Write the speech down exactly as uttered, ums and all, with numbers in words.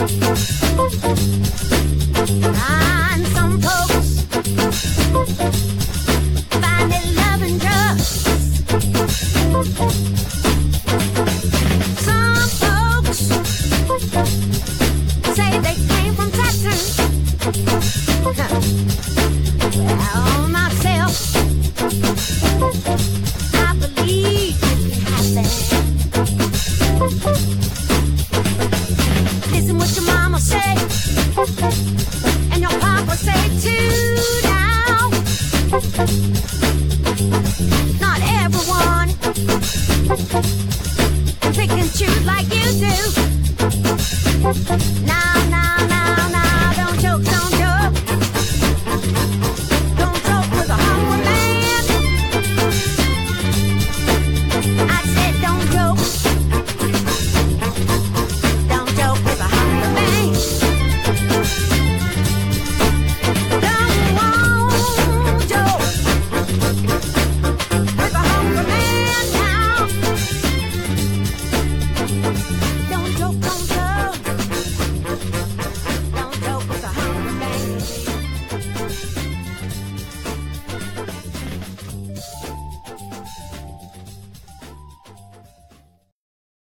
And some folks find their love in drugs. Some folks say they came from Saturn. Well, myself, I believe it can happen. Listen what your mama say, and your papa say too now. Not everyone can pick and choose like you do. Now